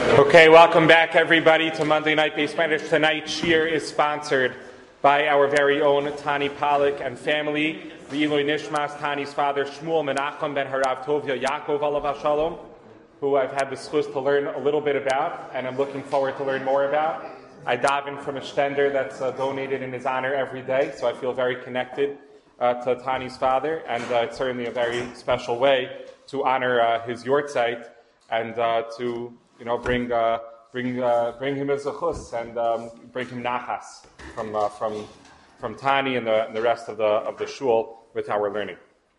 Okay, welcome back everybody to Monday Night Base Spanish. Tonight's shir is sponsored by our very own Tani Pollack and family. V'iloi Nishmas, Tani's father Shmuel Menachem ben Harav Tovia Yaakov Alav Shalom, who I've had the schus to learn a little bit about, and I'm looking forward to learn more about. I daven from a stender that's donated in his honor every day, so I feel very connected to Tani's father, and it's certainly a very special way to honor his yortzeit and to bring him a zechus and bring him nachas from Tani and the rest of the shul with our learning.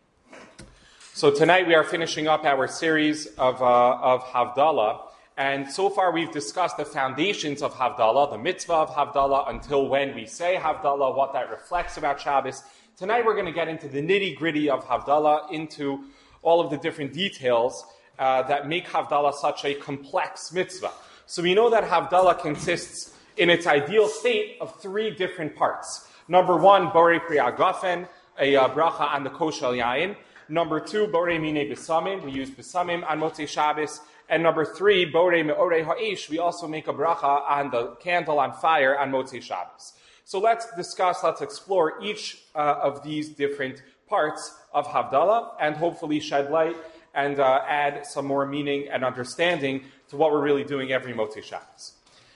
So tonight we are finishing up our series of Havdalah, and so far we've discussed the foundations of Havdalah, the mitzvah of Havdalah, until when we say Havdalah, what that reflects about Shabbos. Tonight we're going to get into the nitty-gritty of Havdalah, into all of the different details that make Havdalah such a complex mitzvah. So we know that Havdalah consists, in its ideal state, of three different parts. Number one, Borei Pri Agafen, a bracha on the koshel yayin. Number two, Borei Mine Besamim, we use Besamim on Motzei Shabbos. And number three, Borei Me'orei Ha'ish, we also make a bracha on the candle on fire on Motzei Shabbos. So let's explore each of these different parts of Havdalah and hopefully shed light and add some more meaning and understanding to what we're really doing every Motzei Shabbos.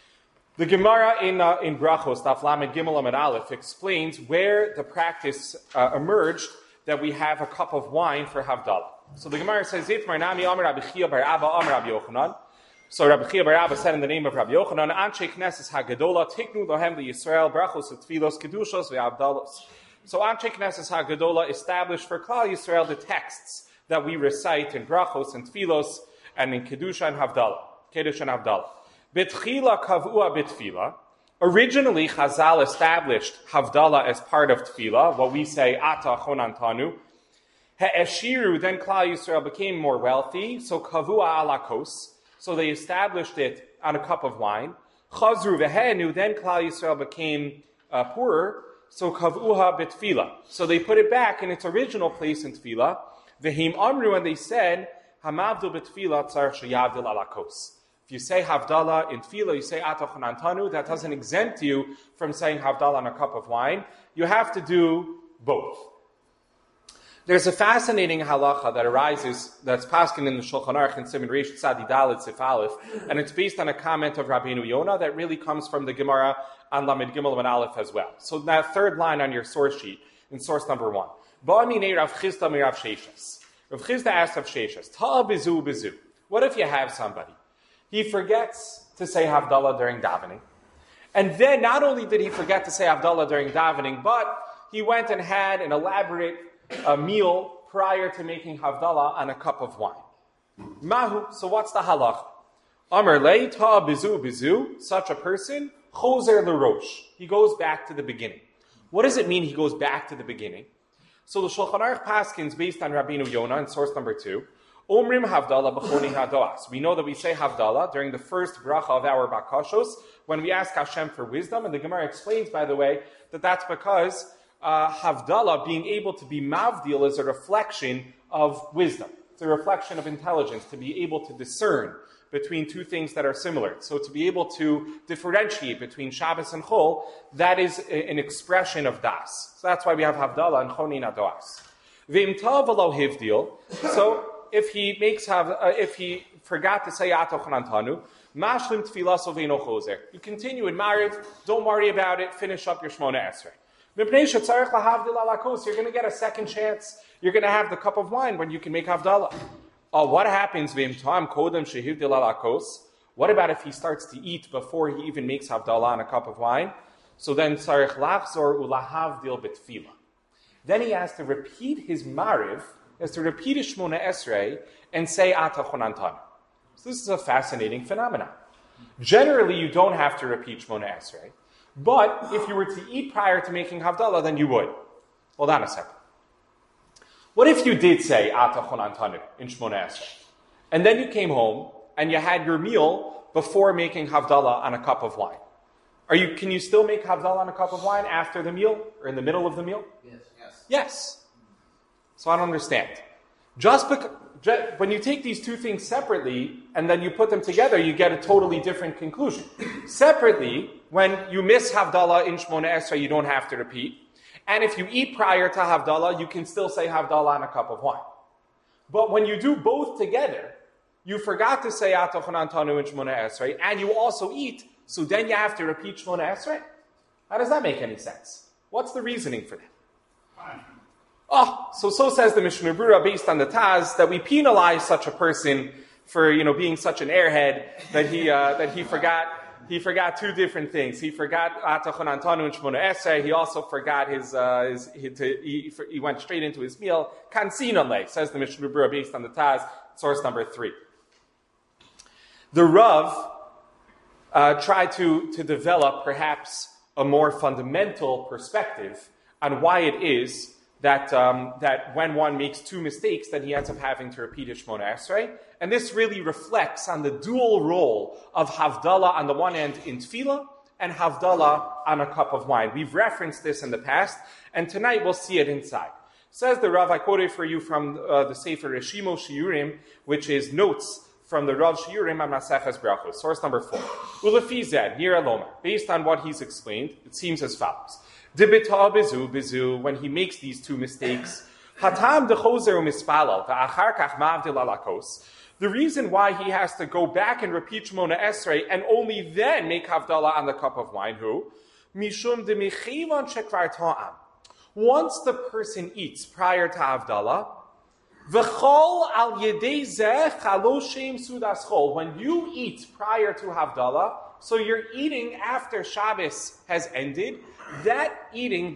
The Gemara in Brachos, Daf Lamed Gimel Amud Aleph, explains where the practice emerged that we have a cup of wine for Havdalah. So the Gemara says, Zitmar Nami Amar Rabbi Chia bar Abba Amar Rabbi Yochanan. So Rabbi Chia bar Abba said in the name of Rabbi Yochanan, Anshe Knesses HaGadola Tiknu Lohem LiYisrael Brachos Utfilos Kedushos VeHavdalos. So Anshe Knesses HaGadola established for Klal Yisrael the texts that we recite in Brachos and Tfilos and in Kedusha and Havdalah. Kedush and Havdalah. Betchila Kavua Betfila. Originally, Chazal established Havdalah as part of Tefillah, what we say, Ata Chonantanu. Ha'eshiru, then Klal Yisrael became more wealthy, so Kavua Alakos, so they established it on a cup of wine. Chazru Vehenu, then Klal Yisrael became poorer, so Kavuha Betfila. So they put it back in its original place in Tefillah. Vehim Amru, and they said, Hamavdul Betfila Tzar Sheyavdil Alakos. If you say Havdalah in Tefillah, you say Ata Chonantanu, that doesn't exempt you from saying Havdalah on a cup of wine. You have to do both. There's a fascinating halacha that arises, that's paskin in the Shulchan Aruch in Siman Reish Tzadi Dalet Sif Aleph, and it's based on a comment of Rabbeinu Yonah that really comes from the Gemara on Lamed Gimel and Aleph as well. So that third line on your source sheet, in source number one. Ba'aminei Rav Chisda mi Rav Sheshas. Rav Chisda asked Rav Sheshas, Ta'a bizu bizu. What if you have somebody? He forgets to say Havdalah during davening. And then not only did he forget to say Havdalah during davening, but he went and had an elaborate meal prior to making Havdalah on a cup of wine. Mahu, so what's the halach? Amar lei ta bizu bizu, such a person, choser l'rosh. He goes back to the beginning. What does it mean he goes back to the beginning? So the Shulchan Aruch paskins based on Rabbeinu Yonah in source number 2. Omrim Havdalah b'choni hadoas. We know that we say Havdalah during the first bracha of our bakashos when we ask Hashem for wisdom, and the Gemara explains, by the way, that that's because Havdalah, being able to be mavdil, is a reflection of wisdom. It's a reflection of intelligence, to be able to discern between two things that are similar. So to be able to differentiate between Shabbos and Chol, that is an expression of das. So that's why we have Havdalah and Choni Nadoas. V'im tav v'lo hivdil. So if he forgot to say Ata Chonantanu, mashlim tfilas oveino choser. You continue in Mariv, don't worry about it, finish up your Shmona Esrei. You're going to get a second chance. You're going to have the cup of wine when you can make Havdalah. What happens? What about if he starts to eat before he even makes Havdalah on a cup of wine? So then then he has to repeat his Mariv, has to repeat his Shmona Esrei, and say Ata Chonantanu. So this is a fascinating phenomenon. Generally, you don't have to repeat Shmona Esrei. But if you were to eat prior to making Havdalah, then you would. Hold on a second. What if you did say Ata Chonantanu in Shmona Esrei, and then you came home and you had your meal before making Havdalah on a cup of wine? Can you still make Havdalah on a cup of wine after the meal or in the middle of the meal? Yes. Yes. So I don't understand. Just When you take these two things separately and then you put them together, you get a totally different conclusion. Separately, when you miss Havdalah in Shmona Esrei, you don't have to repeat. And if you eat prior to Havdalah, you can still say Havdalah on a cup of wine. But when you do both together, you forgot to say Atochanan Tanu in Shmona Esrei, and you also eat, so then you have to repeat Shmona Esrei? How does that make any sense? What's the reasoning for that? So says the Mishnah Berurah based on the Taz, that we penalize such a person for, being such an airhead that he forgot two different things. He forgot Atachonan Tanu and Shmona Esrei. He also forgot he went straight into his meal. Kansinale, says the Mishnah Berurah based on the Taz, source number 3. The Rav tried to develop perhaps a more fundamental perspective on why it is that when one makes two mistakes, then he ends up having to repeat his Shmona Esrei. And this really reflects on the dual role of Havdalah on the one end in Tefillah and Havdalah on a cup of wine. We've referenced this in the past, and tonight we'll see it inside. Says the Rav, I quoted for you from the Sefer Reshimo Shiurim, which is notes from the Rav Shiurim on Maseches Brachos, source number 4. Ulefi zed, Nira Lomar. Based on what he's explained, it seems as follows. Dibita bizu, when he makes these two mistakes, hatam dechozer umispalal, va'achar kach mavdil alakos. The reason why he has to go back and repeat Shmona Esrei and only then make Havdalah on the cup of wine, mishum demichivan shekvar ta'am. Once the person eats prior to Havdalah, v'chol al yedei zeh chaloshem sudas chol. When you eat prior to Havdalah, so you're eating after Shabbos has ended, that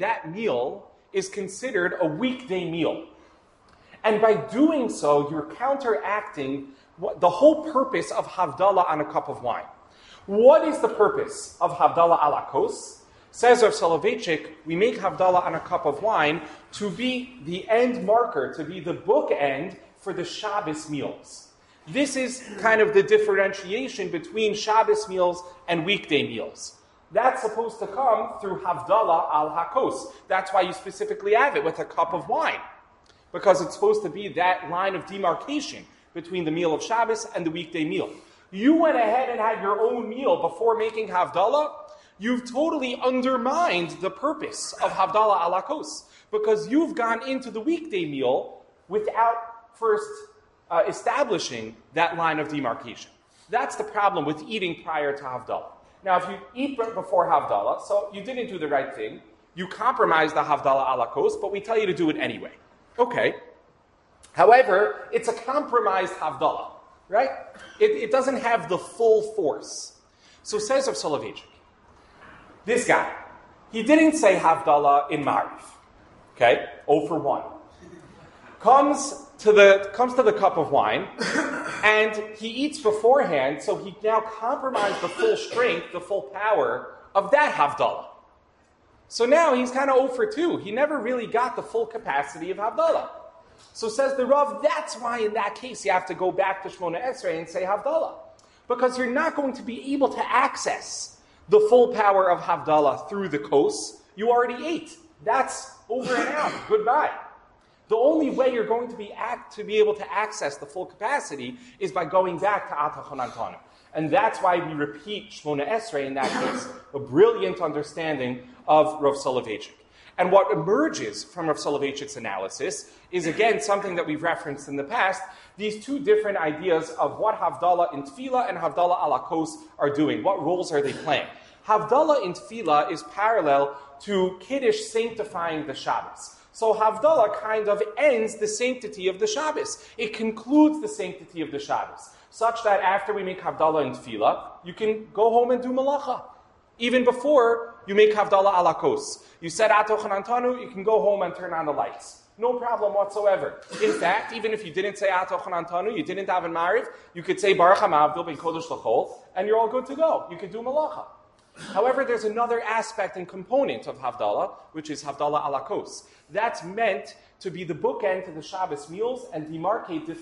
meal is considered a weekday meal. And by doing so, you're counteracting the whole purpose of Havdalah on a cup of wine. What is the purpose of Havdalah ala kos? Says Rav Soloveitchik, we make Havdalah on a cup of wine to be the end marker, to be the bookend for the Shabbos meals. This is kind of the differentiation between Shabbos meals and weekday meals. That's supposed to come through Havdalah al Hakos. That's why you specifically have it with a cup of wine, because it's supposed to be that line of demarcation between the meal of Shabbos and the weekday meal. You went ahead and had your own meal before making Havdalah. You've totally undermined the purpose of Havdalah al Hakos, because you've gone into the weekday meal without first establishing that line of demarcation. That's the problem with eating prior to Havdalah. Now, if you eat before Havdalah, so you didn't do the right thing, you compromised the Havdalah ala kos, but we tell you to do it anyway. Okay. However, it's a compromised Havdalah, right? It doesn't have the full force. So says Rav Soloveitchik, this guy, he didn't say Havdalah in Ma'ariv. Okay? 0 for 1. Comes to the cup of wine, and he eats beforehand, so he now compromised the full strength, the full power of that Havdalah. So now he's kind of 0 for 2. He never really got the full capacity of Havdalah. So says the Rav, that's why in that case you have to go back to Shmona Esrei and say Havdalah. Because you're not going to be able to access the full power of Havdalah through the kos. You already ate. That's over and out. Goodbye. The only way you're going to be able to access the full capacity is by going back to Atachonan Tanu. And that's why we repeat Shmona Esrei in that case, a brilliant understanding of Rav Soloveitchik. And what emerges from Rav Soloveitchik's analysis is, again, something that we've referenced in the past, these two different ideas of what Havdalah in Tefillah and Havdalah ala kos are doing. What roles are they playing? Havdalah in Tefillah is parallel to Kiddush sanctifying the Shabbos. So Havdalah kind of ends the sanctity of the Shabbos. It concludes the sanctity of the Shabbos, such that after we make Havdalah in Tefillah, you can go home and do Malacha. Even before you make Havdalah ala kos. You said Atochanan Tanu, you can go home and turn on the lights. No problem whatsoever. In fact, even if you didn't say Atochanan Tanu, you didn't have in Ma'ariv, you could say Baruch HaMavdil ben Kodesh L'chol, and you're all good to go. You could do Malacha. However, there's another aspect and component of Havdalah, which is Havdalah ala kos. That's meant to be the bookend to the Shabbos meals and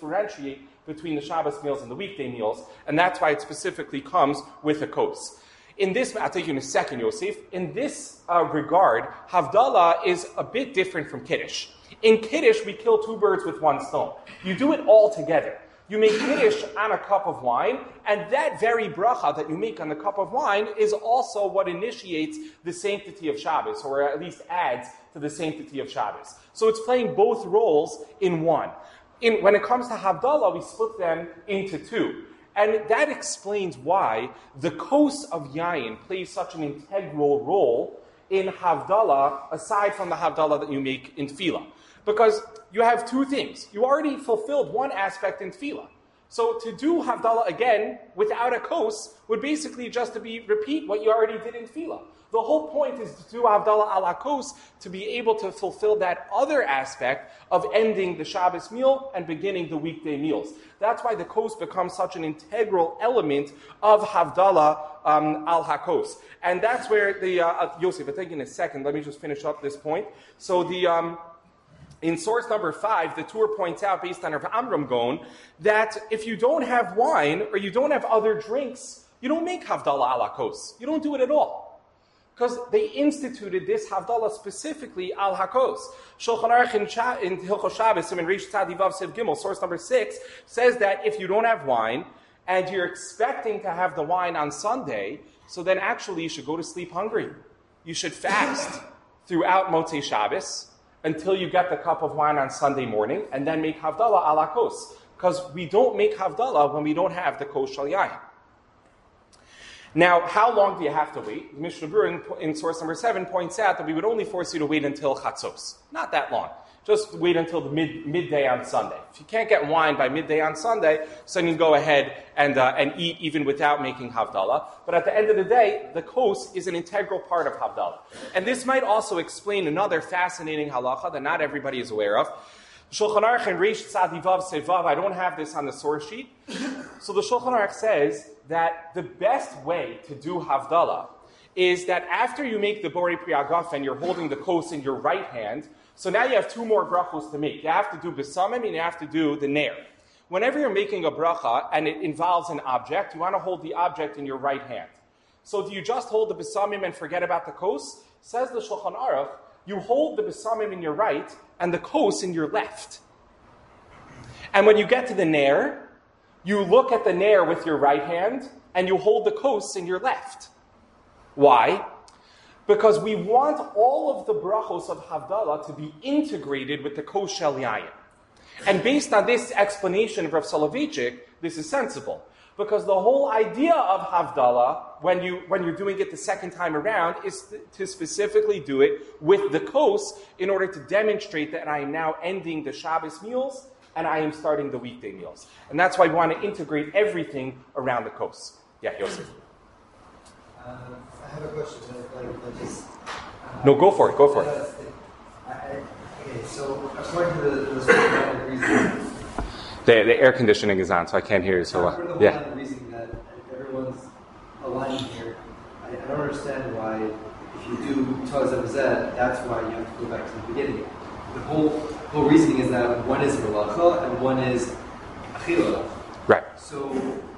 differentiate between the Shabbos meals and the weekday meals, and that's why it specifically comes with a kos. In this, I'll take you in a second, Yosef. In this regard, Havdalah is a bit different from Kiddush. In Kiddush, we kill two birds with one stone. You do it all together. You make Kiddush on a cup of wine, and that very bracha that you make on the cup of wine is also what initiates the sanctity of Shabbos, or at least adds to the sanctity of Shabbos. So it's playing both roles in one. When it comes to Havdalah, we split them into two. And that explains why the kos of yayin plays such an integral role in Havdalah, aside from the Havdalah that you make in Tefillah. Because you have two things. You already fulfilled one aspect in Tefillah. So to do Havdalah again without a kos would basically just to repeat what you already did in Tefillah. The whole point is to do Havdalah ala kos to be able to fulfill that other aspect of ending the Shabbos meal and beginning the weekday meals. That's why the kos becomes such an integral element of Havdalah al hakos. And that's where the, Yosef, I think in a second, let me just finish up this point. So in source number 5, the Tur points out, based on Rav Amram Gon, that if you don't have wine or you don't have other drinks, you don't make Havdalah ala kos. You don't do it at all. Because they instituted this Havdalah specifically al hakos. Shulchan Aruch in Hilchos Shabbos, in Reish Tzadi Vav Siv Gimel, source number 6, says that if you don't have wine and you're expecting to have the wine on Sunday, so then actually you should go to sleep hungry. You should fast throughout Motzei Shabbos until you get the cup of wine on Sunday morning, and then make Havdalah ala kos. Because we don't make Havdalah when we don't have the kos shel yayin. Now, how long do you have to wait? The Mishnah Berurah in source number 7 points out that we would only force you to wait until Chatzos. Not that long. Just wait until the midday on Sunday. If you can't get wine by midday on Sunday, so you can go ahead and eat even without making Havdalah. But at the end of the day, the kos is an integral part of Havdalah. And this might also explain another fascinating halacha that not everybody is aware of. Shulchan Aruch and Reish Tzadi Vav Sevav, I don't have this on the source sheet. So the Shulchan Aruch says that the best way to do Havdalah is that after you make the Borei Pri Hagaf and you're holding the kos in your right hand, so now you have two more brachos to make. You have to do Besamim and you have to do the Ner. Whenever you're making a bracha and it involves an object, you want to hold the object in your right hand. So do you just hold the Besamim and forget about the kos? Says the Shulchan Aruch, you hold the Besamim in your right and the kos in your left. And when you get to the Ner, you look at the Ner with your right hand, and you hold the kos in your left. Why? Because we want all of the brachos of Havdalah to be integrated with the kos shel yayin. And based on this explanation of Rav Soloveitchik, this is sensible. Because the whole idea of Havdalah, when you're doing it the second time around, is to specifically do it with the kos in order to demonstrate that I am now ending the Shabbos meals and I am starting the weekday meals. And that's why we want to integrate everything around the kos. Yeah, Yosef. I have a question. No, go for it. Okay, so according to the scientific reason, the air conditioning is on, so I can't hear you so well. Yeah. The reason that everyone's aligning here, I don't understand why if you do Taz Zed, that's why you have to go back to the beginning. The whole reasoning is that one is Melacha and one is Achila. Right. So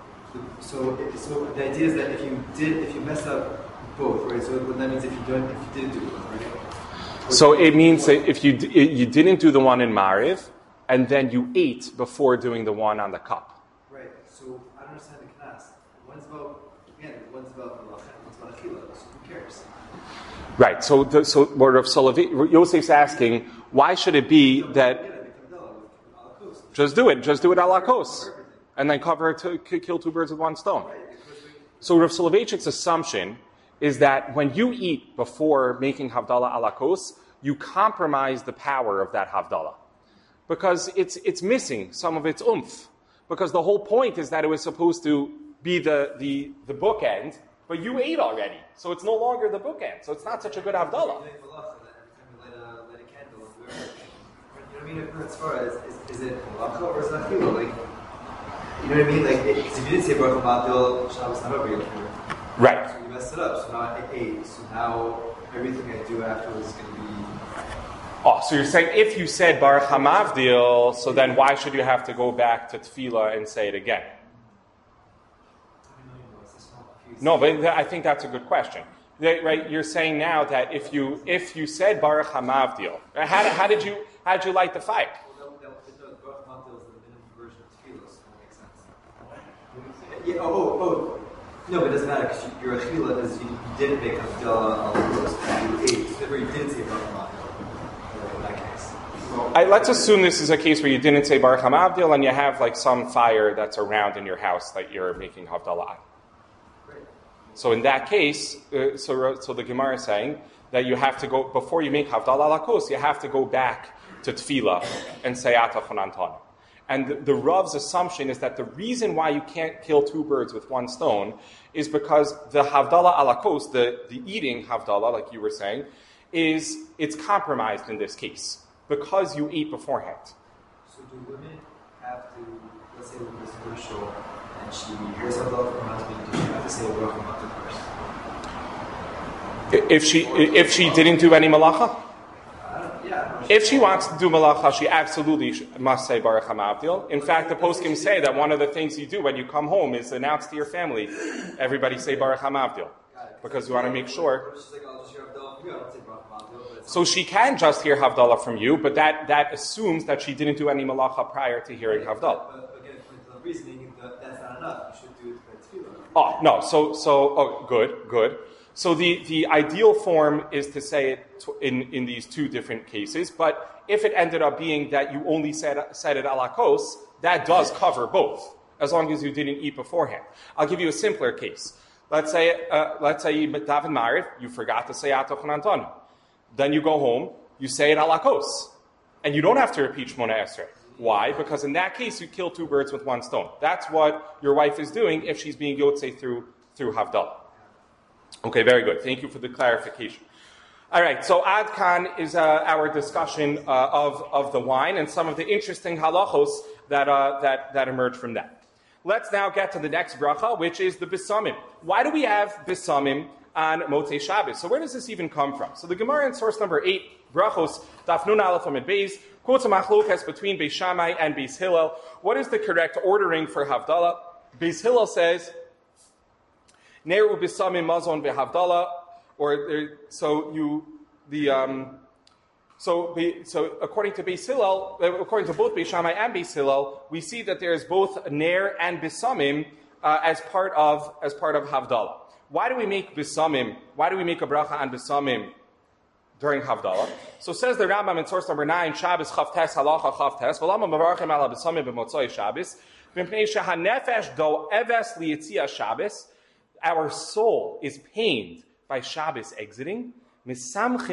the idea is that if you mess up both, right? So what that means if you didn't do both, right? So it means that if you didn't do the one in Mariv, and then you ate before doing the one on the cup. Right. So I don't understand the knas. One's about Melacha and one's about Achila. So who cares? Right. So what Rav Yosef's asking, why should it be that just do it ala kos, and then cover it to kill two birds with one stone? So Rav Soloveitchik's assumption is that when you eat before making Havdalah ala kos, you compromise the power of that Havdalah. Because it's missing some of its oomph. Because the whole point is that it was supposed to be the bookend, but you ate already. So it's no longer the bookend. So it's not such a good Havdalah. Every time you light a candle, you know what I mean? As far as, is it Melacha or is it Achila? Like, you know what I mean? Like, because if you didn't say Baruch Hamavdil, Shabbos not over yet. Right. So you messed it up. So now I ate. So now everything I do afterwards is going to be... Oh, so you're saying if you said Baruch Hamavdil, so then why should you have to go back to Tefillah and say it again? No, but I think that's a good question. Right, you're saying now that if you said Baruch Hamavdil, how did you light the fire? Well, Baruch Hamavdil is the minimum version of tefillah, so that makes sense. Yeah, no, but it doesn't matter because your tefillah is you didn't make Havdalah al you ate. So you didn't say Baruch Hamavdil in that case. Let's assume this is a case where you didn't say Baruch Hamavdil and you have like some fire that's around in your house that you're making Havdalah. So in that case, so the Gemara is saying that you have to go, before you make Havdalah Lakos, you have to go back to Tefillah and say Atah Chonantan. And the Rav's assumption is that the reason why you can't kill two birds with one stone is because the Havdalah Alakos, the eating Havdalah, like you were saying, it's compromised in this case because you ate beforehand. So do women have to, let's say with this commercial, and she hears Havdalah from her husband, does she have to say Baruch Hamavdil first? If she didn't do any malacha? Yeah. If she wants to do malacha, she absolutely must say Baruch Hamavdil. In fact, the poskim say that one of the things you do when you come home is announce to your family, everybody say Baruch Hamavdil. Because you want to make sure. She's like, I'll just hear Havdalah from you, I don't say Baruch Hamavdil. So she can just hear Havdalah from you, but that assumes that she didn't do any malacha prior to hearing Havdalah. But again, for the reasoning, that's not enough. You should do it by tefillah. Oh, no. Good. So the ideal form is to say it in these two different cases, but if it ended up being that you only said it alakos, that does cover both, as long as you didn't eat beforehand. I'll give you a simpler case. Let's say you daven Ma'ariv, you forgot to say Atah Chonantan. Then you go home, you say it alakos, and you don't have to repeat Shmona Esrei. Why? Because in that case, you kill two birds with one stone. That's what your wife is doing if she's being yotzei through Havdalah. Okay, very good. Thank you for the clarification. All right, so Ad Kan is our discussion of the wine and some of the interesting halachos that emerge from that. Let's now get to the next bracha, which is the Bisamim. Why do we have Bisamim on Motzei Shabbos? So where does this even come from? So the Gemara in source number 8, Brachos, Daf Nun Aleph Amid Beis, quotes a machlokas between Beis Shammai and Beis Hillel. What is the correct ordering for Havdalah? Beis Hillel says, Neru Bisamim Mazon Behavdalah, So according to Beis Hillel, according to both Beis Shammai and Beis Hillel, we see that there is both Ner and Bisamim as part of Havdalah. Why do we make Bisamim? Why do we make a bracha on Bisamim during Havdalah? So says the Rambam in source number 9, Shabbos Chavtes Halacha Chavtes, V'lama Mavarchim Ala Bisamim B'motzoi Shabbos, V'mpnei Shehanefesh Do Eves Liyitzia Shabbos. Our soul is pained by Shabbos exiting. We give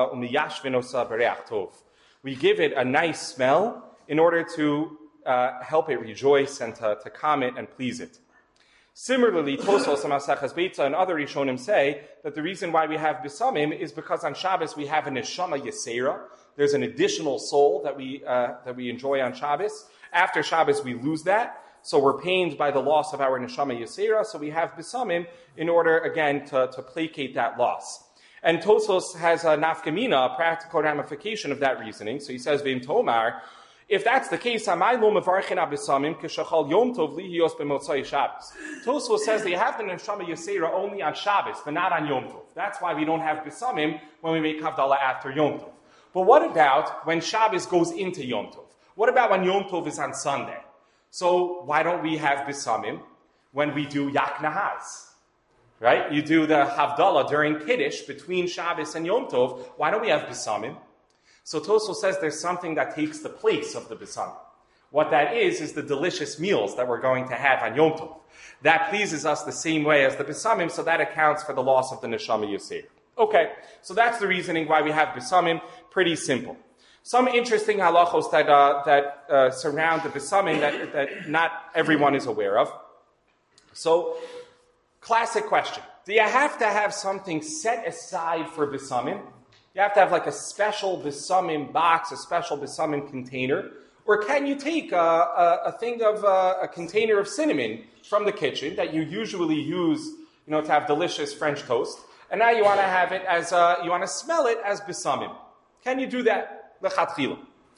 it a nice smell in order to help it rejoice and to calm it and please it. Similarly, Tosfos and Maseches Beitza and other Rishonim say that the reason why we have Bisamim is because on Shabbos we have a Neshama Yesera. There's an additional soul that we enjoy on Shabbos. After Shabbos we lose that. So we're pained by the loss of our Neshama Yesera, so we have Bisamim in order, again, to placate that loss. And Tosfos has a nafkamina, a practical ramification of that reasoning. So he says, V'im Tomar, if that's the case, Amai lo mevarchin abisamim k'shachal yom tov lihiyos b'motzai Shabbos. Tosfos says they have the Neshama Yesera only on Shabbos, but not on Yom Tov. That's why we don't have Bisamim when we make Havdalah after Yom Tov. But what about when Shabbos goes into Yom Tov? What about when Yom Tov is on Sunday? So why don't we have Bisamim when we do Yak Nahaz? Right? You do the Havdalah during Kiddush between Shabbos and Yom Tov. Why don't we have Bisamim? So Tosfos says there's something that takes the place of the Bisamim. What that is the delicious meals that we're going to have on Yom Tov. That pleases us the same way as the Bisamim, so that accounts for the loss of the Neshama Yesera. Okay, so that's the reasoning why we have Bisamim. Pretty simple. Some interesting halachos that surround the Bisamim that not everyone is aware of. So, classic question. Do you have to have something set aside for Bisamim? You have to have like a special Bisamim box, a special Bisamim container? Or can you take a container of cinnamon from the kitchen that you usually use, to have delicious French toast, and now you want to have it as, you want to smell it as Bisamim? Can you do that? L'chatchila.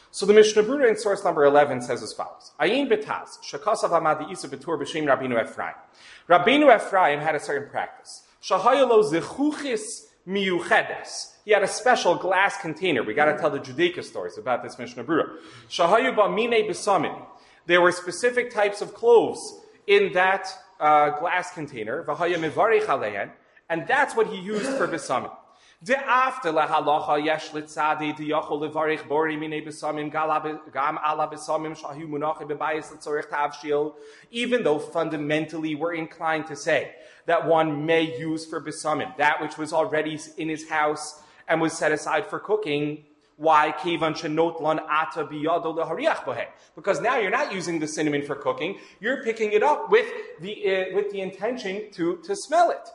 So the Mishnah Berurah in source number 11 says as follows. Ayin betaz, shekasav amadi isa betur b'shem Rabbeinu Ephraim. Rabbeinu Ephraim had a certain practice. Shahayalo zechuchis miyuchedes. He had a special glass container. We got to tell the Judaica stories about this Mishnah Berurah. Shahayu b'minei b'samin. There were specific types of cloves in that glass container. V'haya mivarich alein. And that's what he used for b'samin. Even though fundamentally we're inclined to say that one may use for besamim that which was already in his house and was set aside for cooking. Why? Because now you're not using the cinnamon for cooking, you're picking it up with the intention to smell it.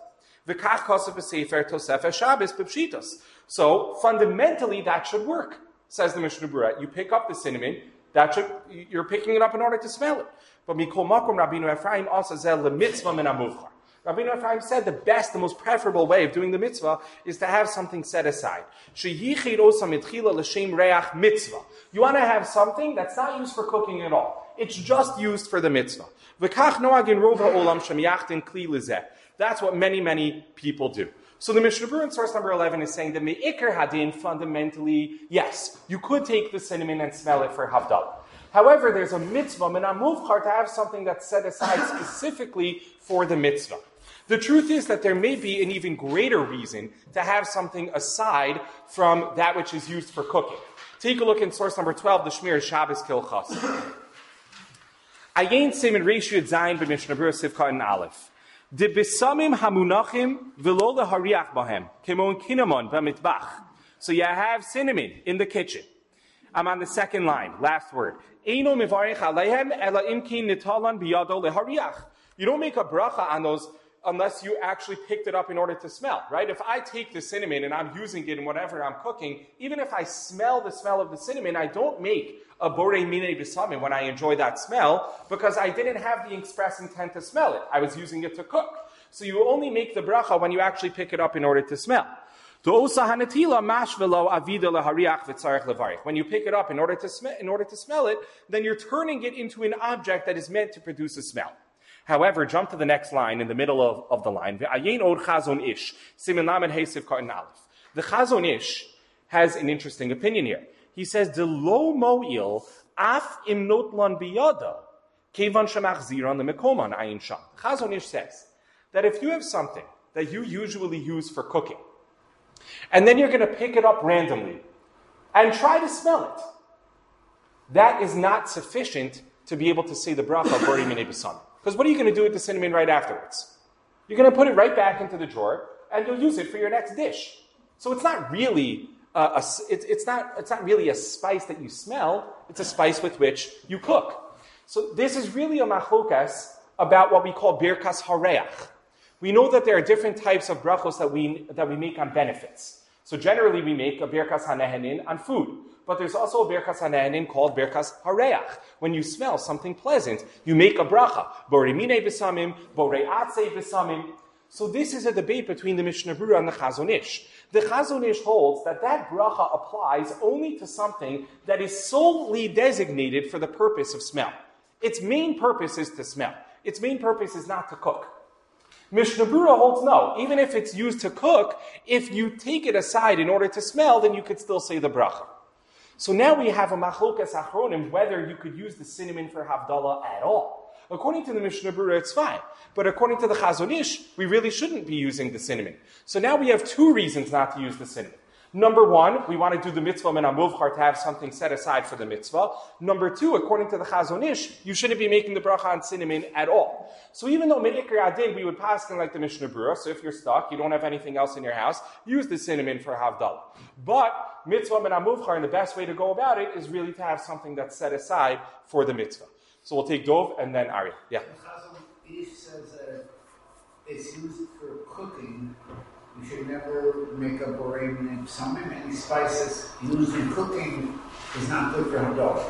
So fundamentally that should work, says the Mishnah Berurah. You pick up the cinnamon, you're picking it up in order to smell it. But Mikol Makom Rabbeinu Ephraim also said lemitzvah min amuvchar. Rabbeinu Ephraim said the best, the most preferable way of doing the mitzvah is to have something set aside. You want to have something that's not used for cooking at all. It's just used for the mitzvah. That's what many people do. So the Mishnah Berurah in source number 11 is saying that me'ikar hadin, fundamentally, yes, you could take the cinnamon and smell it for Havdalah. However, there's a mitzvah, min amuvchar, to have something that's set aside specifically for the mitzvah. The truth is that there may be an even greater reason to have something aside from that which is used for cooking. Take a look in source number 12, the Shmir Shabbos Kilchas. Ayin Siman Reish Yud Zayin b'Mishnah Berurah Sivka and Aleph. De besamim hamunachim v'lo lehariach bahem kemon kinamon b'mitbach. So you have cinnamon in the kitchen. I'm on the second line, last word. Eino mivarich aleihem ela imkin nitalan biyado lehariach. You don't make a bracha on those unless you actually picked it up in order to smell, right? If I take the cinnamon and I'm using it in whatever I'm cooking, even if I smell the smell of the cinnamon, I don't make a borei minei b'samim when I enjoy that smell, because I didn't have the express intent to smell it. I was using it to cook. So you only make the bracha when you actually pick it up in order to smell. When you pick it up in order to smell it, then you're turning it into an object that is meant to produce a smell. However, jump to the next line in the middle of the line. The Chazon Ish has an interesting opinion here. He says, "De lo mo'il af im notlan biyada kevan shemachziran lemekoman ayin sham." Chazon Ish says that if you have something that you usually use for cooking, and then you're going to pick it up randomly and try to smell it, that is not sufficient to be able to say the bracha of borei minei b'samim. Because what are you going to do with the cinnamon right afterwards? You're going to put it right back into the drawer, and you'll use it for your next dish. So it's not really it's not really a spice that you smell. It's a spice with which you cook. So this is really a machlokas about what we call birkas hareach. We know that there are different types of brachos that we make on benefits. So generally we make a birkas hanehenin on food. But there's also a birkas hanehenin called birkas hareach. When you smell something pleasant, you make a bracha. Borei minei b'samim, borei atzei b'samim. So this is a debate between the Mishnah Berurah and the Chazon Ish. The Chazon Ish holds that bracha applies only to something that is solely designated for the purpose of smell. Its main purpose is to smell. Its main purpose is not to cook. Mishnah Berurah holds no. Even if it's used to cook, if you take it aside in order to smell, then you could still say the bracha. So now we have a machlokas achronim whether you could use the cinnamon for Havdalah at all. According to the Mishnah Berurah, it's fine. But according to the Chazon Ish, we really shouldn't be using the cinnamon. So now we have two reasons not to use the cinnamon. Number one, we want to do the mitzvah min amuvchar, to have something set aside for the mitzvah. Number two, according to the Chazon Ish, you shouldn't be making the bracha on cinnamon at all. So even though me'ikar adin, we would pass in like the Mishnah Berurah, so if you're stuck, you don't have anything else in your house, use the cinnamon for Havdalah. But mitzvah min amuvchar, and the best way to go about it is really to have something that's set aside for the mitzvah. So we'll take Dov and then Ari. Yeah. The Chazon Ish says that it's used for cooking. You should never make a borei minei b'samim. Any spices used in cooking is not good for Havdalah.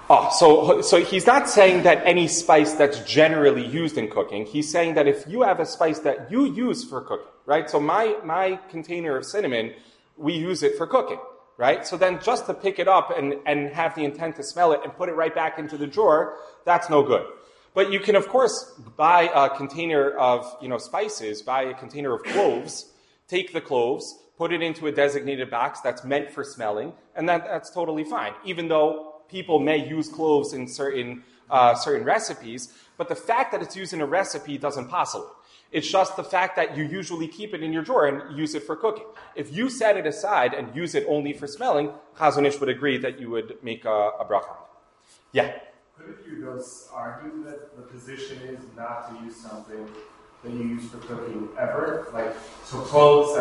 So he's not saying that any spice that's generally used in cooking. He's saying that if you have a spice that you use for cooking, right? So my container of cinnamon, we use it for cooking, right? So then just to pick it up and have the intent to smell it and put it right back into the drawer, that's no good. But you can, of course, buy a container of spices, buy a container of cloves, take the cloves, put it into a designated box that's meant for smelling, and that's totally fine, even though people may use cloves in certain recipes, but the fact that it's used in a recipe doesn't postulate. It's just the fact that you usually keep it in your drawer and use it for cooking. If you set it aside and use it only for smelling, Chazon Ish would agree that you would make a bracha. Yeah? Could you argue that the position is not to use something that you use for cooking ever? Like, so clothes,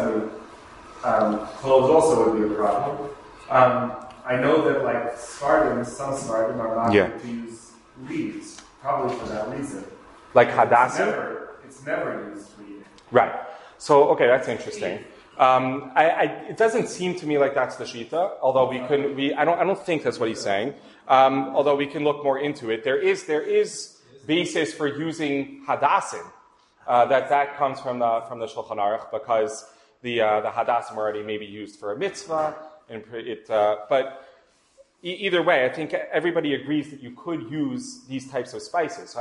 clothes also would be a problem. I know that some Sephardim are not going to use leaves, probably for that reason. Like Hadassim? It's never used for eating. Right. So, okay, that's interesting. It doesn't seem to me like that's the Shita, although I don't think that's what he's saying. Although we can look more into it. There is basis for using Hadassim. That comes from the Shulchan Aruch, because the Hadassim are already maybe used for a mitzvah, but either way, I think everybody agrees that you could use these types of spices.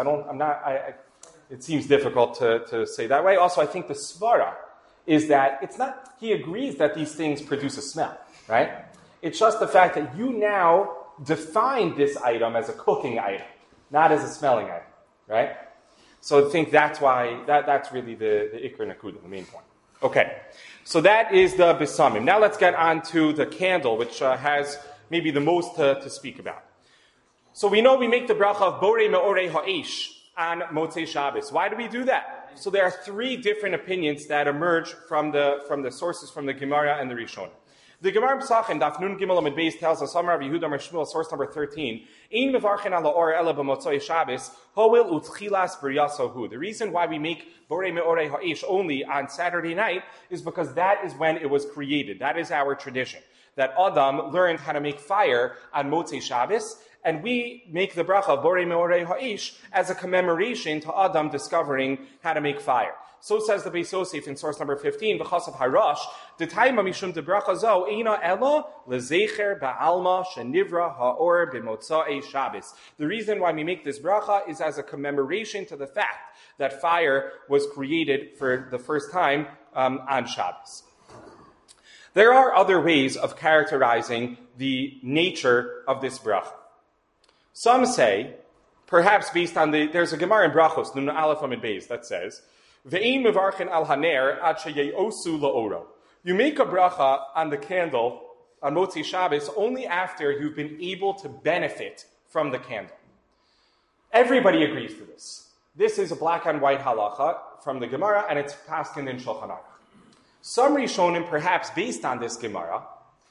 It seems difficult to say that way. Also, I think the svara is that it's not, he agrees that these things produce a smell, right? It's just the fact that you now define this item as a cooking item, not as a smelling item, right? So I think that's why, that's really the Ikr Nakuda, the main point. Okay, so that is the Besamim. Now let's get on to the candle, which has maybe the most to speak about. So we know we make the bracha of Borei Me'orei Ha'esh on Motzei Shabbos. Why do we do that? So there are three different opinions that emerge from the sources from the Gemara and the Rishon. The Gemara Pesachim, Daf Nun Gimel Amud Beis, tells us, Amar Rav Yehuda Amar Shmuel, source number 13, Ein mevarchen ala or ela b'motzoi Shabbos, ho'il utchilas b'riyasohu. The reason why we make Borei Me'orei Ha'esh only on Saturday night is because that is when it was created. That is our tradition. That Adam learned how to make fire on Motzei Shabbos, and we make the bracha of Borei Me'orei Ha'esh as a commemoration to Adam discovering how to make fire. So says the Beis Yosef in source number 15, V'chasav Harash, D'tayma mishum de bracha zo, Eina ela lezecher ba'alma shenivra ha'or b'motzai Shabbos. The reason why we make this bracha is as a commemoration to the fact that fire was created for the first time on Shabbos. There are other ways of characterizing the nature of this bracha. Some say, perhaps based on there's a Gemara in Brachos, Nun Aleph Amid Beis, that says, Ve'ein mevarchen al haner ad sheyeosu la'oro. You make a bracha on the candle on Motzei Shabbos only after you've been able to benefit from the candle. Everybody agrees to this. This is a black and white halacha from the Gemara, and it's paskin in Shulchan Aruch. Some Rishonim, perhaps based on this Gemara,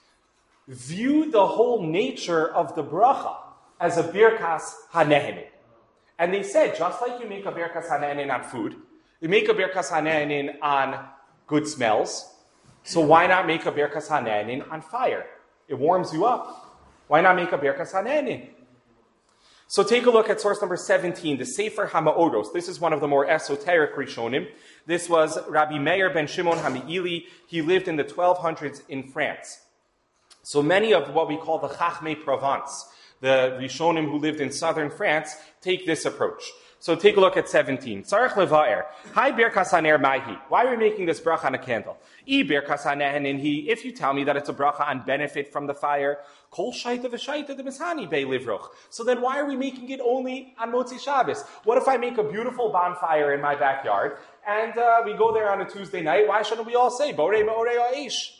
view the whole nature of the bracha as a birkas hanehenin. And they said, just like you make a birkas hanehenin on food, you make a birkas hanehenin on good smells, so why not make a birkas hanehenin on fire? It warms you up. Why not make a birkas hanehenin? So take a look at source number 17, the Sefer HaMa'oros. This is one of the more esoteric Rishonim. This was Rabbi Meir ben Shimon HaMe'ili. He lived in the 1200s in France. So many of what we call the Chachmei Provence, the Rishonim who lived in southern France, take this approach. So take a look at 17. Tzarech levaer. Hi birkas haner mahi. Why are we making this bracha on a candle? I birkas hanehenin hi. If you tell me that it's a bracha on benefit from the fire, kol shaita v'shaita de mishani bei livroch. So then why are we making it only on Motzei Shabbos? What if I make a beautiful bonfire in my backyard and we go there on a Tuesday night? Why shouldn't we all say Borei Me'orei Ha'esh?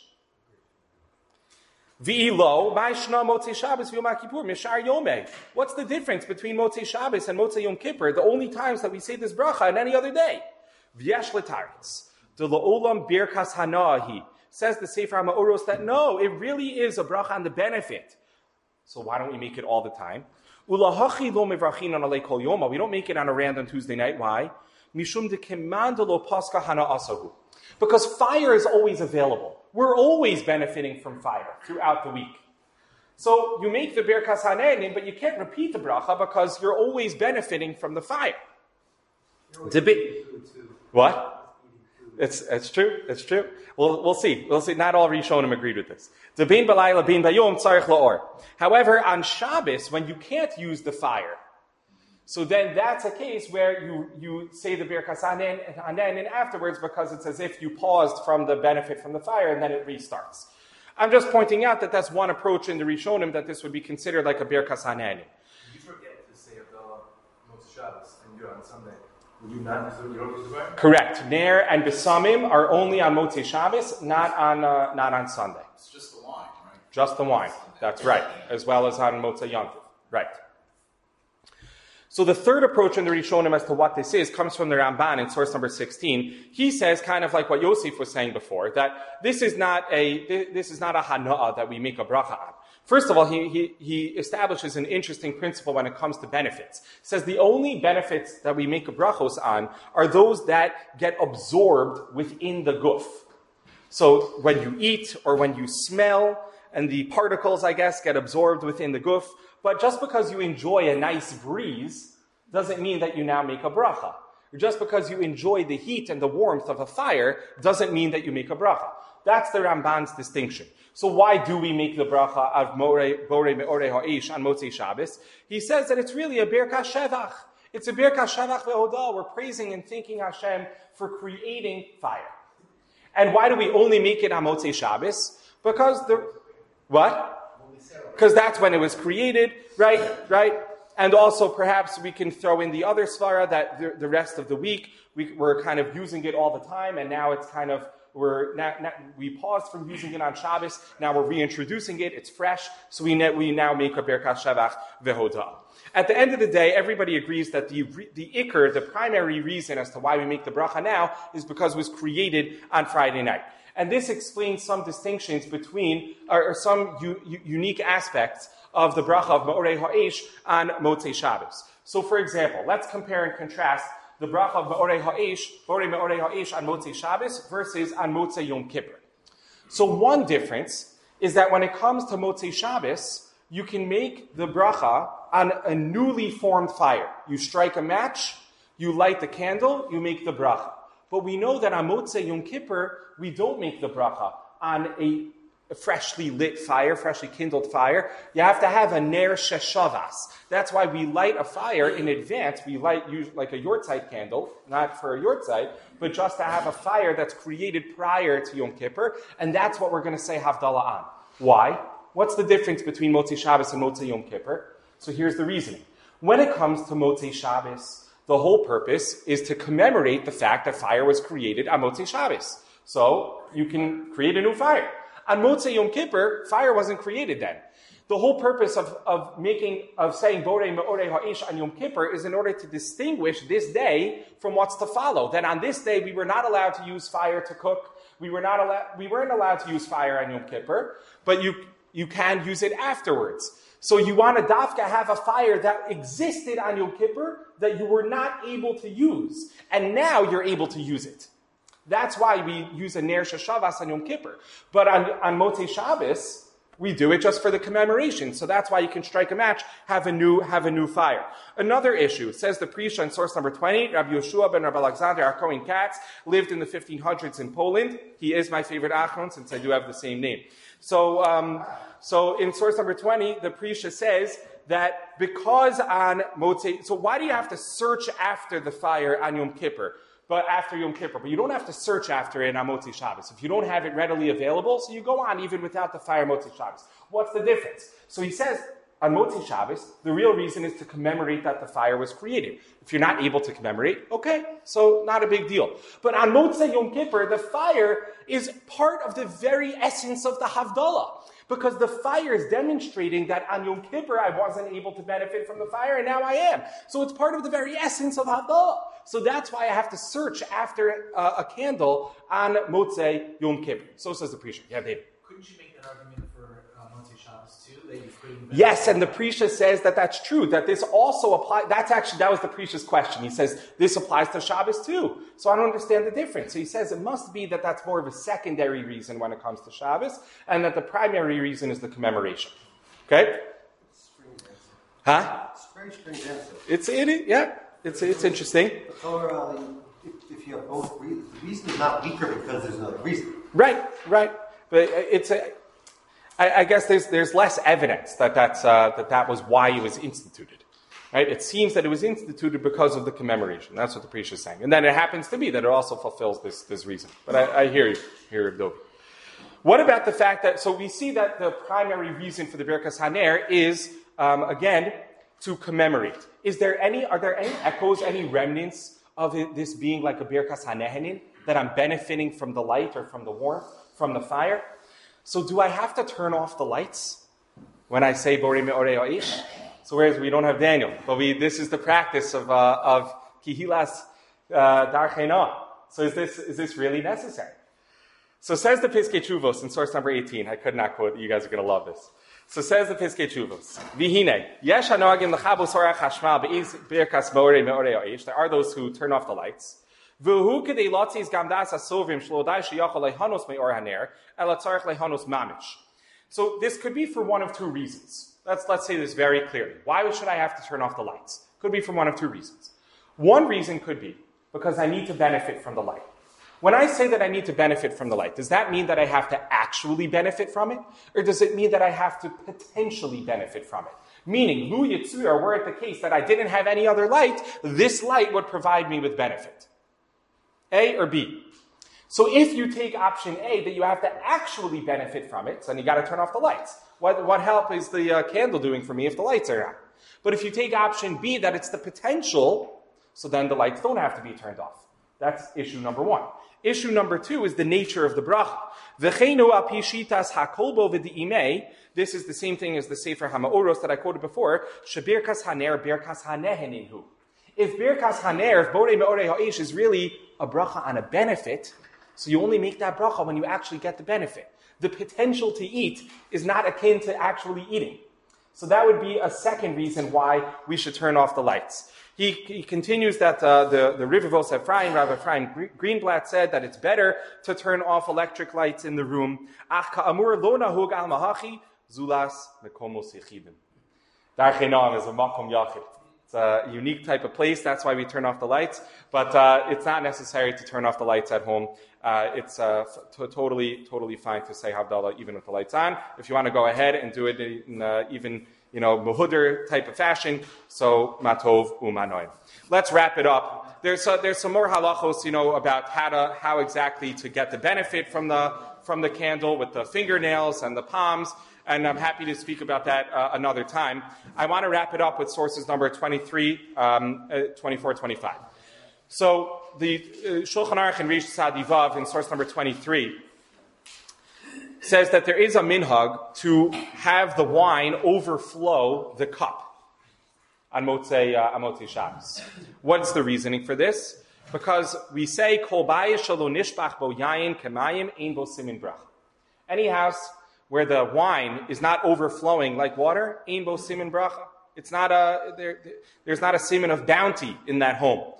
V'ilo, ma'ishna Motzei Shabbos v'Yom HaKippur, mishar yomei. What's the difference between Motzei Shabbos and Motzei Yom Kippur, the only times that we say this bracha on any other day? V'yesh l'taritz. De la'olam birkas hanahi. Says the Sefer HaMa'oros that no, it really is a bracha on the benefit. So why don't we make it all the time? Ulahachi lo mevrachin on alei kol yoma. We don't make it on a random Tuesday night. Why? Mishum de kemanda lo paska hana asahu. Because fire is always available. We're always benefiting from fire throughout the week. So you make the birkas hanehenin, but you can't repeat the bracha because you're always benefiting from the fire. What? It's true. It's true. We'll see. We'll see. Not all Rishonim agreed with this. Bin b'layla bin bayom tzarich la'or. However, on Shabbos, when you can't use the fire, so then that's a case where you say the Birkas Hanen and afterwards, because it's as if you paused from the benefit from the fire and then it restarts. I'm just pointing out that that's one approach in the Rishonim, that this would be considered like a Birkas Hanen. You forget to say Havdalah Motzei Shabbos and do it on Sunday. Would you not use the fire? Correct. Ner and Besamim are only on Motzei Shabbos, not on Sunday. It's just the wine, right? Just the wine. That's right. As well as on Motzei Yom Tov. Right. So the third approach in the Rishonim as to what this is comes from the Ramban in source number 16. He says, kind of like what Yosef was saying before, that this is not a hana'ah that we make a bracha on. First of all, he establishes an interesting principle when it comes to benefits. He says the only benefits that we make a brachos on are those that get absorbed within the guf. So when you eat or when you smell, and the particles, I guess, get absorbed within the guf. But just because you enjoy a nice breeze doesn't mean that you now make a bracha. Just because you enjoy the heat and the warmth of a fire doesn't mean that you make a bracha. That's the Ramban's distinction. So why do we make the bracha of Borei Me'orei Ha'esh on Motzei Shabbos? He says that it's really a Birkas Shevach. It's a Birkas Shevach ve'odah. We're praising and thanking Hashem for creating fire. And why do we only make it on Motzei Shabbos? Because what? Because that's when it was created, right? And also perhaps we can throw in the other svara that the rest of the week we're kind of using it all the time, and now it's kind of we paused from using it on Shabbos. Now we're reintroducing it. It's fresh, so we now make a Birkas Shevach ve'hodah. At the end of the day, everybody agrees that the ikar, the primary reason as to why we make the bracha now, is because it was created on Friday night. And this explains some distinctions between, or some unique aspects of the bracha of Me'orei Ha'esh on Motzei Shabbos. So for example, let's compare and contrast the bracha of Me'orei Ha'esh on Motzei Shabbos versus on Motzei Yom Kippur. So one difference is that when it comes to Motzei Shabbos, you can make the bracha on a newly formed fire. You strike a match, you light the candle, you make the bracha. But we know that on Motzei Yom Kippur, we don't make the bracha on a freshly lit fire, freshly kindled fire. You have to have a ner sheshavas. That's why we light a fire in advance. We light like a yortzeit candle, not for a yortzeit, but just to have a fire that's created prior to Yom Kippur, and that's what we're going to say Havdalah on. Why? What's the difference between Motzei Shabbos and Motzei Yom Kippur? So here's the reasoning. When it comes to Motzei Shabbos, the whole purpose is to commemorate the fact that fire was created on Motzei Shabbos. So you can create a new fire. On Motzei Yom Kippur, fire wasn't created then. The whole purpose of saying Borei Me'orei Ha'esh on Yom Kippur is in order to distinguish this day from what's to follow. Then on this day, we were not allowed to use fire to cook. We weren't allowed to use fire on Yom Kippur, but you can use it afterwards. So you want to dafka have a fire that existed on Yom Kippur that you were not able to use, and now you're able to use it. That's why we use a ner sheshavas on Yom Kippur. But on Motzei Shabbos, we do it just for the commemoration. So that's why you can strike a match, have a new fire. Another issue, says the Prisha in source number 20, Rabbi Yoshua ben Rabbi Alexander Arkoin Katz lived in the 1500s in Poland. He is my favorite Achron since I do have the same name. So in source number 20, the Prisha says that because on Motzei, so why do you have to search after the fire on Yom Kippur? But after Yom Kippur, but you don't have to search after it on Motzei Shabbos. If you don't have it readily available, so you go on even without the fire Motzei Shabbos. What's the difference? So he says, on Motzei Shabbos, the real reason is to commemorate that the fire was created. If you're not able to commemorate, okay, so not a big deal. But on Motzei Yom Kippur, the fire is part of the very essence of the Havdalah. Because the fire is demonstrating that on Yom Kippur I wasn't able to benefit from the fire, and now I am. So it's part of the very essence of Havdalah. So that's why I have to search after a candle on Motzei Yom Kippur. So says the Prisha. Yeah, David. Couldn't you make that argument for Motzei Shabbos too? That you couldn't. Yes, and the Prisha says that that's true. That this also applies. That was the Prisha's question. He says this applies to Shabbos too. So I don't understand the difference. So he says it must be that that's more of a secondary reason when it comes to Shabbos, and that the primary reason is the commemoration. Okay? Strange answer. It's interesting. The Torah, if you have both reasons. The reason is not weaker because there's another reason. Right. But I guess there's less evidence that that was why it was instituted. Right? It seems that it was instituted because of the commemoration. That's what the priest is saying. And then it happens to be that it also fulfills this reason. But I hear you, Dovi. What about the fact that, so we see that the primary reason for the Birkas Haner is, again, to commemorate. Are there any echoes, any remnants of this being like a Birkas Hanehenin, that I'm benefiting from the light or from the warmth, from the fire? So do I have to turn off the lights when I say Borei Me'orei Ha'esh? So whereas we don't have Daniel, but this is the practice of Kihilas Darchei Noam. So is this really necessary? So says the Piskei Teshuvos in source number 18. I could not quote. You guys are going to love this. So says the Piskei Teshuvos. Vihine yesh hanoagim lechabos orach hashmal be'ez birkas morei me'orei ha'esh. There are those who turn off the lights. V'hu kedei lotziz gamdas asovim shlo dai sheyachol lehanos me'or haner ela tzarich lehanos mamish. So this could be for one of two reasons. Let's say this very clearly. Why should I have to turn off the lights? Could be for one of two reasons. One reason could be because I need to benefit from the light. When I say that I need to benefit from the light, does that mean that I have to actually benefit from it? Or does it mean that I have to potentially benefit from it? Meaning, Lu Yitzur, were it the case that I didn't have any other light, this light would provide me with benefit. A or B? So if you take option A, that you have to actually benefit from it, then you got to turn off the lights. What help is the candle doing for me if the lights are on? But if you take option B, that it's the potential, so then the lights don't have to be turned off. That's issue number one. Issue number two is the nature of the bracha. V'cheinu al pi shitas hakolbo v'di'imei. This is the same thing as the Sefer HaMa'oros that I quoted before. Shebirkas haner birkas haneheninhu. If birkas haner, if borei me'orei ha'esh is really a bracha on a benefit, so you only make that bracha when you actually get the benefit. The potential to eat is not akin to actually eating. So that would be a second reason why we should turn off the lights. He continues that the Rivivos Ephraim, Rav Ephraim Greenblatt said that it's better to turn off electric lights in the room. Ach ka'amur lo nahug al mahachi zulas mekomos yechidim. Darchei Noam is a makom yachid. It's a unique type of place. That's why we turn off the lights. But it's not necessary to turn off the lights at home. It's totally fine to say Havdalah even with the lights on. If you want to go ahead and do it in even Muhuder type of fashion, so Matov Umanoim. Let's wrap it up. There's some more halachos, about how exactly to get the benefit from the candle with the fingernails and the palms. And I'm happy to speak about that another time. I want to wrap it up with sources number 23, 24, 25. So the Shulchan Aruch in Rish Sadivav in source number 23 says that there is a minhag to have the wine overflow the cup on Motzei Shabbos. What's the reasoning for this? Because we say Kol bayis shelo nishbach bo yayin kemayim ein bo simin bracha. Any house where the wine is not overflowing like water, ein bo simin bracha. It's not there's not a siman of bounty in that home.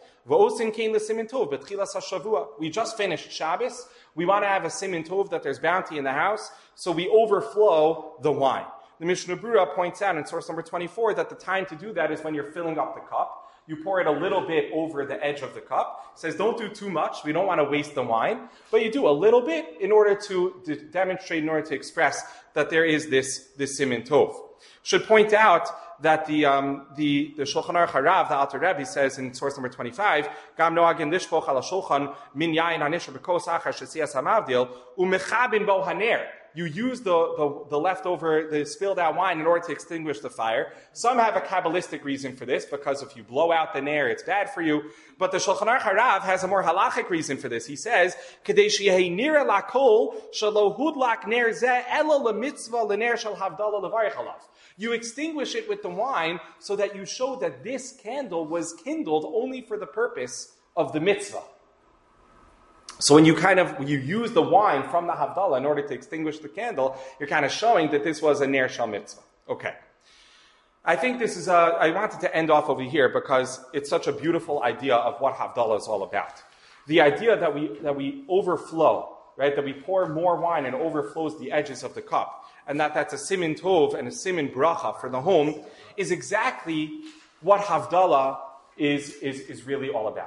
We just finished Shabbos. We want to have a siman tov that there's bounty in the house, so we overflow the wine. The Mishnah Berurah points out in source number 24 that the time to do that is when you're filling up the cup. You pour it a little bit over the edge of the cup. It says don't do too much. We don't want to waste the wine. But you do a little bit in order to demonstrate, in order to express that there is this siman tov. Should point out that the Shulchan Aruch Harav, the Alter Rebbe, says in source number 25, Gam noagin lishpoch ala shulchan min yayin hanisher b'kos achar shesiyas hamavdil umechabin bo haner. You use the leftover, the spilled out wine in order to extinguish the fire. Some have a Kabbalistic reason for this, because if you blow out the ner, it's bad for you. But the Shulchan Aruch Harav has a more halachic reason for this. He says, Kedei sheyehi nira lakol shelo hudlak ner zeh ela lemitzvah lener shel havdalah levarich alav. You extinguish it with the wine so that you show that this candle was kindled only for the purpose of the mitzvah. So when you use the wine from the Havdalah in order to extinguish the candle, you're kind of showing that this was a Ner Shel Mitzvah. Okay. I think this is, I wanted to end off over here because it's such a beautiful idea of what Havdalah is all about. The idea that we overflow, right? That we pour more wine and overflows the edges of the cup. And that's a simin tov and a simin bracha for the home is exactly what Havdalah is really all about.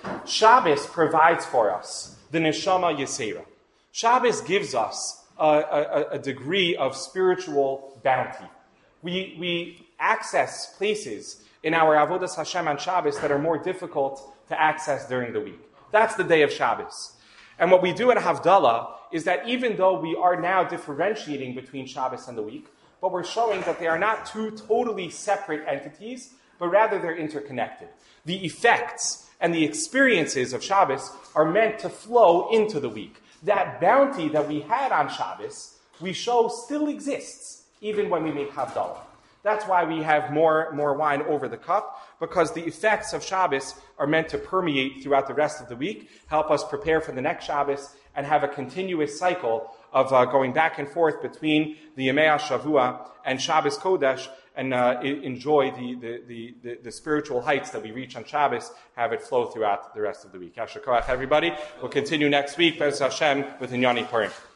Shabbos provides for us the neshama yesera. Shabbos gives us a degree of spiritual bounty. We access places in our Avodas Hashem on Shabbos that are more difficult to access during the week. That's the day of Shabbos. And what we do at Havdalah is that even though we are now differentiating between Shabbos and the week, but we're showing that they are not two totally separate entities, but rather they're interconnected. The effects and the experiences of Shabbos are meant to flow into the week. That bounty that we had on Shabbos, we show still exists, even when we make Havdalah. That's why we have more wine over the cup, because the effects of Shabbos are meant to permeate throughout the rest of the week, help us prepare for the next Shabbos, and have a continuous cycle of going back and forth between the Yemei HaShavua and Shabbos Kodesh, and enjoy the spiritual heights that we reach on Shabbos, have it flow throughout the rest of the week. Yasher Koach, everybody. We'll continue next week, Be'ez Hashem, with Inyani Purim.